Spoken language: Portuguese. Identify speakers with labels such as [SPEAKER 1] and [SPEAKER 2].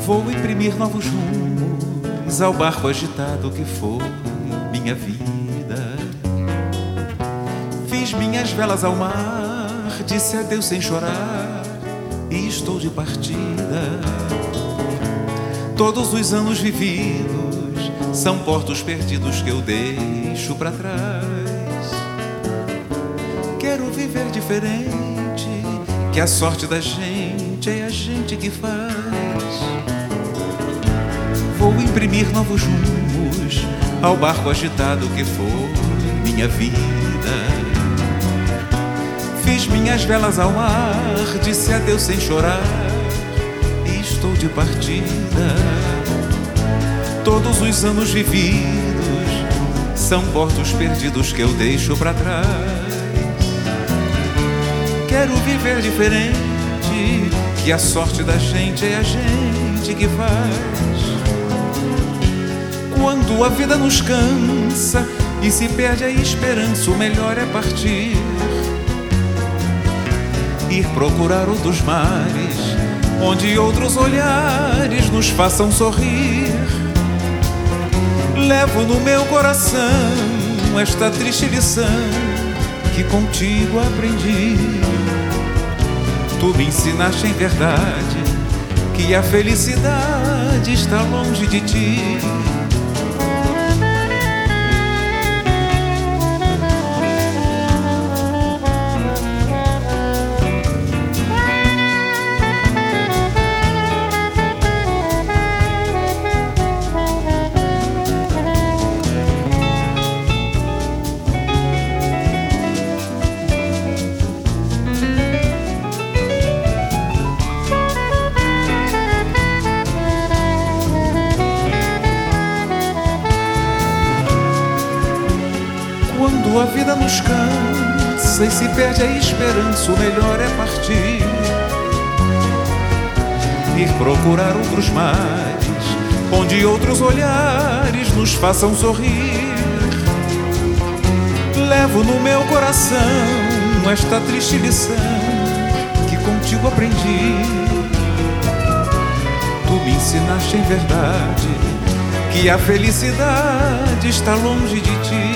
[SPEAKER 1] Vou imprimir novos rumos ao barco agitado que foi minha vida. Fiz minhas velas ao mar, disse adeus sem chorar e estou de partida. Todos os anos vividos são portos perdidos que eu deixo pra trás. Quero viver diferente, que a sorte da gente é a gente que faz. Vou imprimir novos rumos ao barco agitado que foi minha vida. Fiz minhas velas ao mar, disse adeus sem chorar e estou de partida. Todos os anos vividos são portos perdidos que eu deixo pra trás. Quero viver diferente, que a sorte da gente é a gente que faz. Quando a vida nos cansa e se perde a esperança, o melhor é partir, ir procurar outros mares, onde outros olhares nos façam sorrir. Levo no meu coração esta triste lição que contigo aprendi. Tu me ensinaste em verdade que a felicidade está longe de ti. Quando a vida nos cansa e se perde a esperança, o melhor é partir, ir procurar outros mares, onde outros olhares nos façam sorrir. Levo no meu coração esta triste lição que contigo aprendi. Tu me ensinaste em verdade que a felicidade está longe de ti.